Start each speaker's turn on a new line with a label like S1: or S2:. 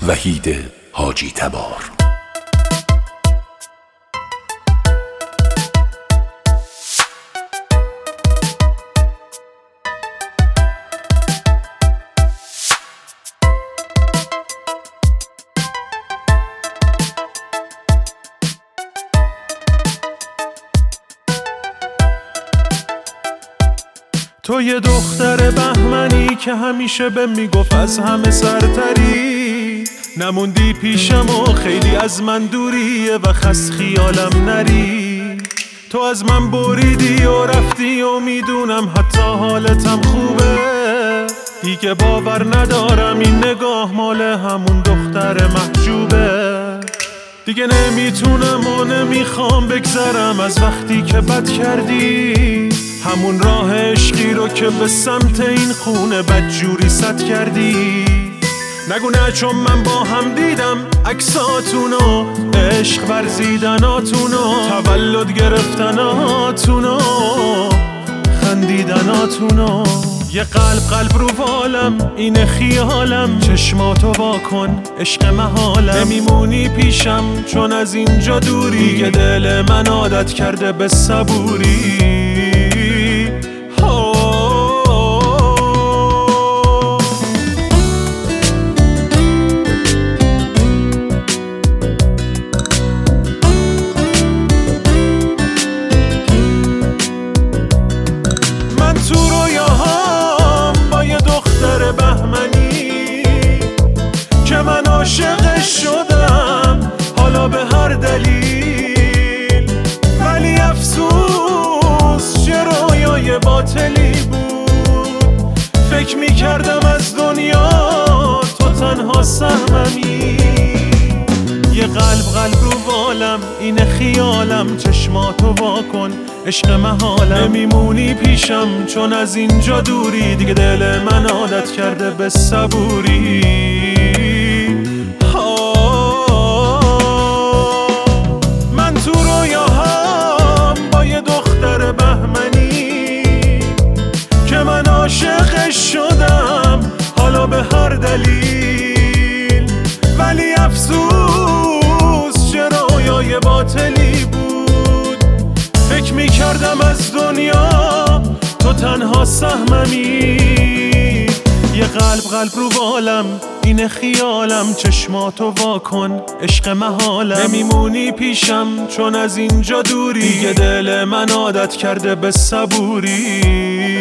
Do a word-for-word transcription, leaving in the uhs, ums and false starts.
S1: وحید حاجی تبار.
S2: تو یه دختر بهمنی که همیشه به میگفت از همه سرتری، نموندی پیشم و خیلی از من دوریه و خست خیالم نری. تو از من بریدی و رفتی و میدونم حتی حالتم خوبه، دیگه باور ندارم این نگاه مال همون دختر محجوبه. دیگه نمیتونم و نمیخوام بگذرم از وقتی که بد کردی، همون راه عشقی رو که به سمت این خونه بدجوری سد کردی. نگو نه چون من با هم دیدم عکساتونو، عشق ورزیدناتونو، تولد گرفتناتونو، خندیدناتونو. یه قلب قلب رو والم اینه خیالم، چشماتو وا کن عشق محالم. نمیمونی پیشم چون از اینجا دوری، دیگه دل من عادت کرده به صبوری. من عاشقش شدم حالا به هر دلیل، ولی افسوس چه رویای باطلی بود. فکر میکردم از دنیا تو تنها سهممی. یه قلب قلب رو والم اینه خیالم، چشماتو وا کن عشق محالم. نمیمونی پیشم چون از اینجا دوری، دیگه دل من عادت کرده به صبوری. من تو رویاهام با یه دختر بهمنی که من عاشقش شدم حالا به هر دلیل، ولی افسوس چه رویای باطلی بود. فکر میکردم از دنیا تو تنها سهممی. یه قلب قلب رو بالم اینه خیالم، چشماتو وا کن عشق محالم. نمیمونی پیشم چون از اینجا دوری، دیگه دل من عادت کرده به صبوری.